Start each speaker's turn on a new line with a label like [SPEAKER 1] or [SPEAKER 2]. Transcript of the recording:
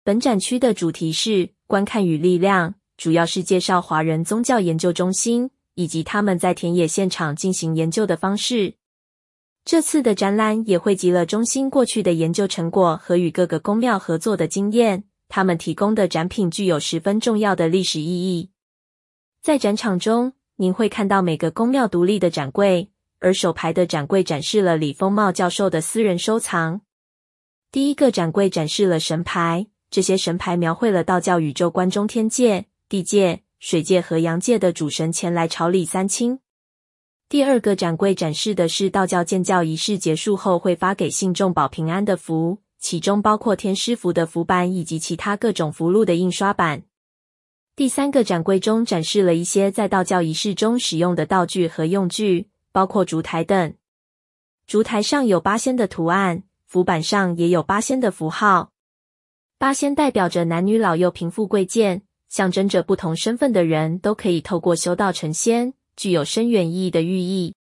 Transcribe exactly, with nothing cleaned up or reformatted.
[SPEAKER 1] 本展区的主题是观看与力量，主要是介绍华人宗教研究中心以及他们在田野现场进行研究的方式。这次的展览也汇集了中心过去的研究成果和与各个宫庙合作的经验，他们提供的展品具有十分重要的历史意义。在展场中，您会看到每个宫庙独立的展柜，而首排的展柜展示了李丰茂教授的私人收藏。第一个展柜展示了神牌，这些神牌描绘了道教宇宙观中天界、地界、水界和阳界的主神前来朝礼三清。第二个展柜展示的是道教建教仪式结束后会发给信众保平安的符，其中包括天师符的符版以及其他各种符箓的印刷版。第三个展柜中展示了一些在道教仪式中使用的道具和用具，包括烛台等。烛台上有八仙的图案，符板上也有八仙的符号。八仙代表着男女老幼贫富贵贱，象征着不同身份的人都可以透过修道成仙，具有深远意义的寓意。